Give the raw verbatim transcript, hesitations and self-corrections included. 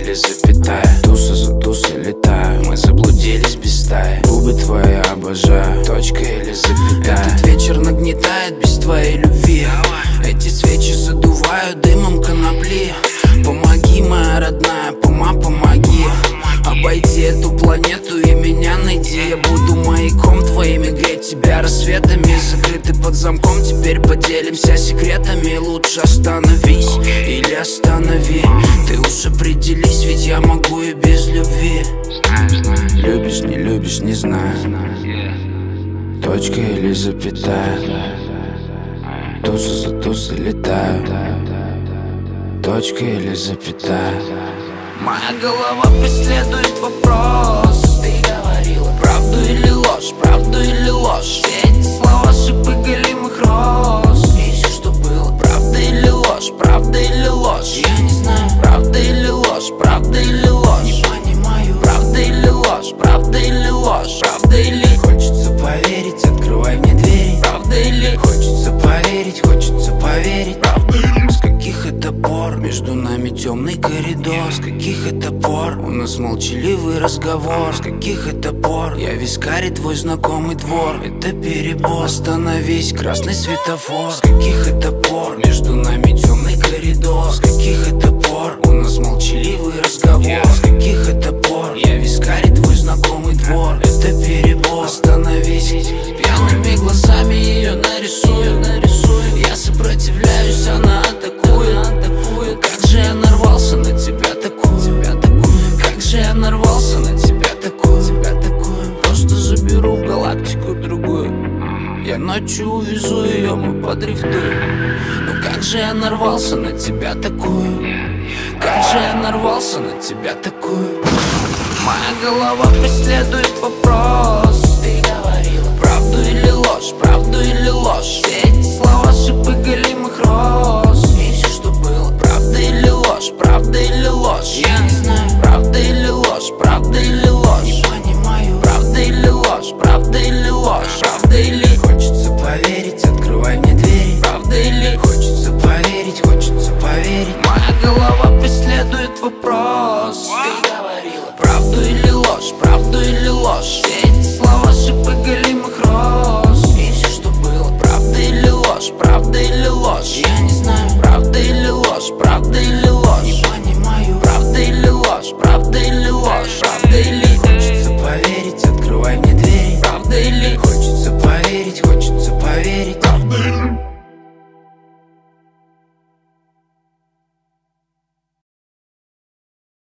или запятая. Туса за тусой летаю, мы заблудились без стаи. Губы твои обожаю, точка или запятая. Этот вечер нагнетает без твоей любви. Эти свечи задувают дымом конопли. Помоги, моя родная, пома, помоги. Обойди эту планету и меня найди. Я буду маяком твоими, греть тебя рассветами. Закрыты под замком, теперь поделимся секретами. Лучше остановись или останови. Ты уж определись, ведь я могу и без любви. Любишь, не любишь, не знаю. Точка или запятая. Туса за тусой летаю. Точка или запятая. Моя голова преследует вопрос. Ты говорила правду или ложь, правду или ложь. Все эти слова шипы голимых роз. И все, что было, правда или ложь, правда или ложь. Я не знаю, правда или ложь, правда или ложь. Не понимаю, правда или ложь, правда или ложь. Правда или хочется поверить, открывай мне двери. Правда или хочется поверить, хочется поверить. Правда или с каких это пор между нами темный коридор? С каких это пор у нас молчаливый разговор? С каких это пор я вискарь твой знакомый двор? Это перебор, остановись, красный светофор. С каких это пор между нами темный коридор? С каких это пор у нас молчаливый разговор? С каких это пор я вискарь твой знакомый двор? Это перебор, остановись. Пьяными глазами ее нарисую, нарисую. Я сопротивляюсь, она атакует, атакует. Как же я нарвался на тебя такую, тебя такую. Как же я нарвался на тебя такую, тебя такую. Просто заберу в галактику другую. Я ночью увезу ее, мы подрифтуем. Ну как же я нарвался на тебя такую. Как же я нарвался на тебя такую. Моя голова преследует вопрос. Ты говорила правду или ложь, правду или ложь. Все эти слова шипы голимых роз. И все, что было, правда или ложь, правда или ложь. Я не знаю, правда или ложь, правда или ложь. Не понимаю, правда или ложь, правда или ложь. Правда или хочется поверить, открывай мне двери. Правда или хочется поверить, хочется поверить. Моя голова преследует вопрос. Ты говорила правду или ложь, правду или ложь. Все эти слова шипы голимых роз. И все, что было, правда или ложь, правда или ложь. Я не знаю, правда или ложь, правда или ложь. Не понимаю, правда или ложь, правда или ложь. Правда или хочется поверить, открывай мне двери. Правда или хочется поверить, хочется поверить.